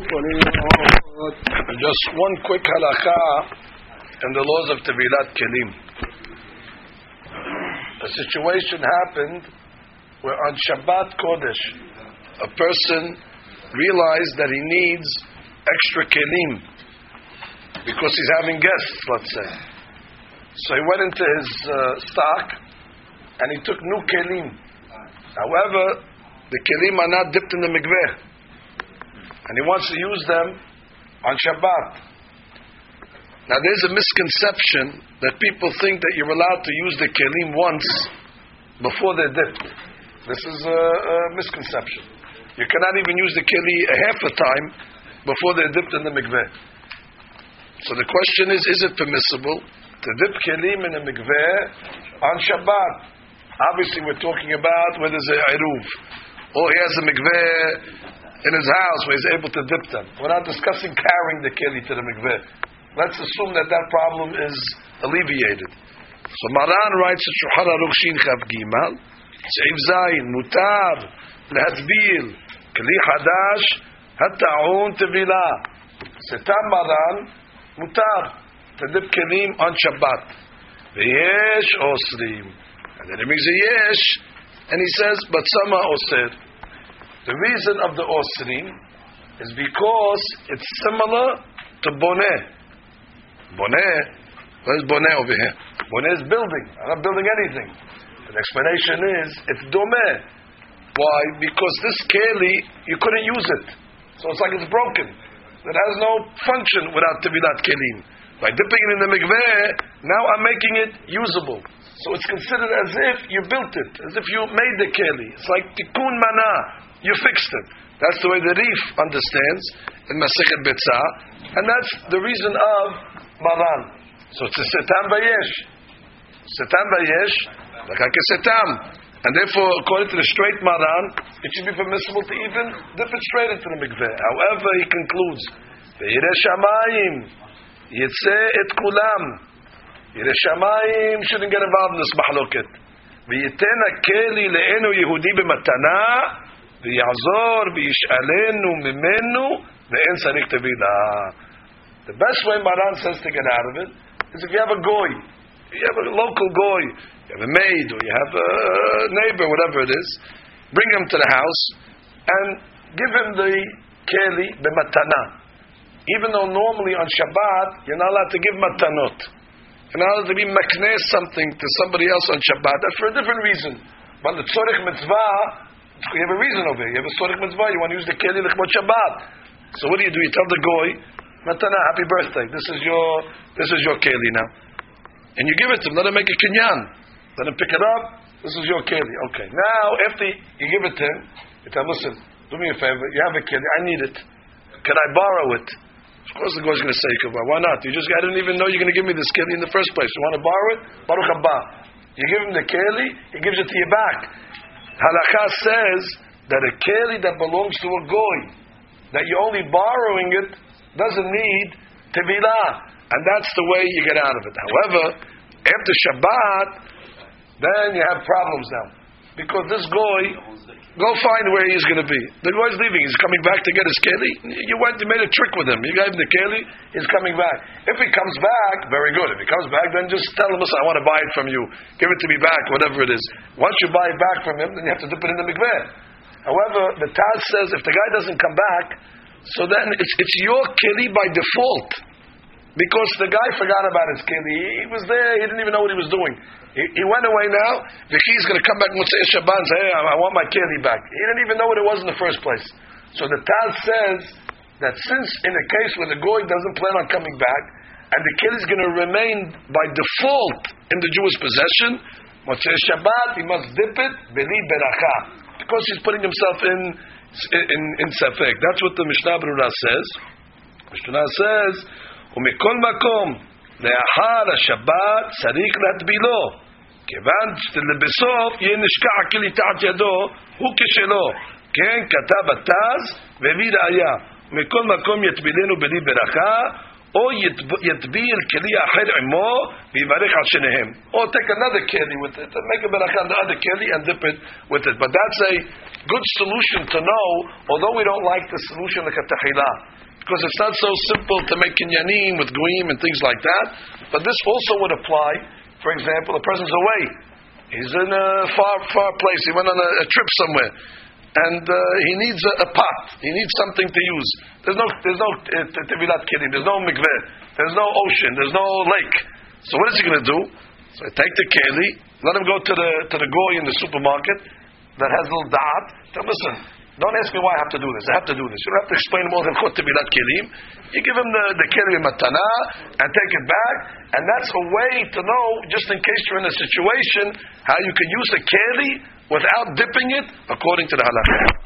Just one quick halakha in the laws of Tevilat Kelim. A situation happened where on Shabbat Kodesh, a person realized that he needs extra kelim because he's having guests, let's say. So he went into his stock and he took new kelim. However, the kelim are not dipped in the mikveh, and he wants to use them on Shabbat. Now there's a misconception that people think that you're allowed to use the kelim once before they're dipped. This is a misconception. You cannot even use the keli a half a time before they're dipped in the mikveh. So the question is it permissible to dip kelim in a mikveh on Shabbat? Obviously we're talking about where there's a eruv, or he has a mikveh in his house where he's able to dip them. We're not discussing carrying the keli to the mikveh. Let's assume that problem is alleviated. So Maran writes in Shulchan Aruch Shin Chav Gimal, Seif Zayin, Mutar, Lehatzbil, Keli Hadash, Hata'un Tevilah. Setam Maran, Mutar, to dip kelim on Shabbat. V'yesh Osrim. And then he makes a yesh, and he says, but some are Osir. The reason of the Osrim is because it's similar to Boneh. Boneh, where's Boneh over here? Boneh is building. I'm not building anything. The explanation is, it's Domeh. Why? Because this keli, you couldn't use it. So it's like it's broken. It has no function without Tevilat Kelim. By dipping it in the mikveh, now I'm making it usable. So it's considered as if you built it, as if you made the keli. It's like Tikkun Mana. You fixed it. That's the way the Rif understands in Masechet Betzah. And that's the reason of Maran. So it's a Setam Vayesh. Setam Vayesh, like a Setam. And therefore, according to the straight Maran, it should be permissible to even dip it straight into the mikveh. However, he concludes, Ve'ireh Shamayim, Yitzeh et Kulam. Yireh Shamayim shouldn't get involved in this mahloket. V'yiten ha'keli le'enu Yehudi b'matana, v'yazor v'yish'alenu mimenu, ve'en sarich tevilah. The best way Maran says to get out of it is if you have a goy, you have a local goy, you have a maid, or you have a neighbor, whatever it is, bring him to the house and give him the keli b'matana. Even though normally on Shabbat you're not allowed to give matanot, you're not allowed to be makneh something to somebody else on Shabbat. That's for a different reason. But the tzorich mitzvah, you have a reason over here. You have a tzorich mitzvah. You want to use the keli l'chmot Shabbat. So what do? You tell the goy, matana, happy birthday. This is your keli now, and you give it to him. Let him make a kinyan. Let him pick it up. This is your keli. Okay. Now after you give it to him, you tell him, listen, do me a favor. You have a keli. I need it. Can I borrow it? Of course the guy's going to say, why not? I didn't even know you're going to give me this keli in the first place. You want to borrow it? Baruch haba. You give him the keli, he gives it to you back. Halakha says that a keli that belongs to a goy, that you're only borrowing it, doesn't need tevilah. And that's the way you get out of it. However, after Shabbat, then you have problems now. Because this goy, go find where he's going to be. The guy's leaving. He's coming back to get his keli. You made a trick with him. You gave him the keli. He's coming back. If he comes back, very good. If he comes back, then just tell him, listen, I want to buy it from you. Give it to me back, whatever it is. Once you buy it back from him, then you have to dip it in the mikveh. However, the Taz says if the guy doesn't come back, so then it's your keli by default. Because the guy forgot about his keli. He was there. He didn't even know what he was doing. He went away now. The key's going to come back Motzei Shabbat and say, hey, I want my keli back. He didn't even know what it was in the first place. So the Taz says that since in a case where the goy doesn't plan on coming back, and the keli is going to remain by default in the Jewish possession, Motzei Shabbat, he must dip it, beli beracha. Because he's putting himself in safek. That's what the Mishnah Berurah says. Mishnah says, ומכל מקום, לאחר השבת צריך להטבילו, כיוון שבסוף יהיה נשכח הכלי תחת ידו, הוא כשלו. כן, כתב התז והביא ראיה. ומכל מקום יטבילנו בלי ברכה, or yitbil keli acher imo vivarech al shenehem, or take another keli with it and make a beracha on the other keli and dip it with it. But that's a good solution to know, although we don't like the solution like a tehillah, because it's not so simple to make kinyanim with goyim and things like that. But this also would apply. For example, a person's away; he's in a far place. He went on a trip somewhere, and he needs a pot. He needs something to use. There's no tevilat kelim. There's no mikveh. There's no ocean. There's no lake. So what is he going to do? So take the keli, let him go to the goy in the supermarket that has a little da'at. Tell him, listen, don't ask me why I have to do this. I have to do this. You don't have to explain more than chot tevilat kelim. You give him the keli matana and take it back, and that's a way to know, just in case you're in a situation, how you can use the keli without dipping it according to the halakha.